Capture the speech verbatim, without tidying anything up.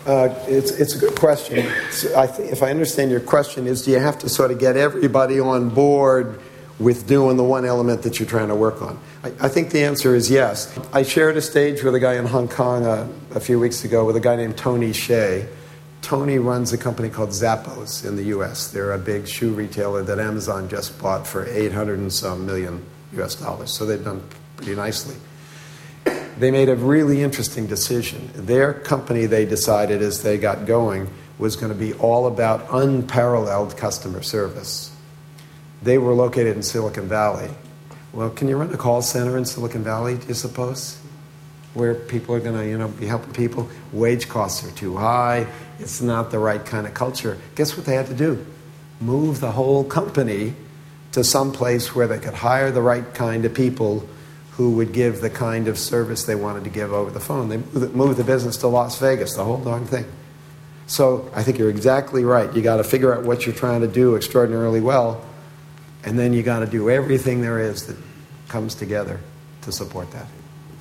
Uh, it's it's a good question. So I th- if I understand your question, is do you have to sort of get everybody on board with doing the one element that you're trying to work on? I, I think the answer is yes. I shared a stage with a guy in Hong Kong uh, a few weeks ago with a guy named Tony Hsieh. Tony runs a company called Zappos in the U S. They're a big shoe retailer that Amazon just bought for eight hundred and some million U S dollars. So they've done pretty nicely. They made a really interesting decision. Their company, they decided as they got going, was going to be all about unparalleled customer service. They were located in Silicon Valley. Well, can you run a call center in Silicon Valley, do you suppose? Where people are going to, you know, be helping people? Wage costs are too high. It's not the right kind of culture. Guess what they had to do? Move the whole company to some place where they could hire the right kind of people who would give the kind of service they wanted to give over the phone. They moved the business to Las Vegas, the whole darn thing. So I think you're exactly right. You got to figure out what you're trying to do extraordinarily well, and then you got to do everything there is that comes together to support that.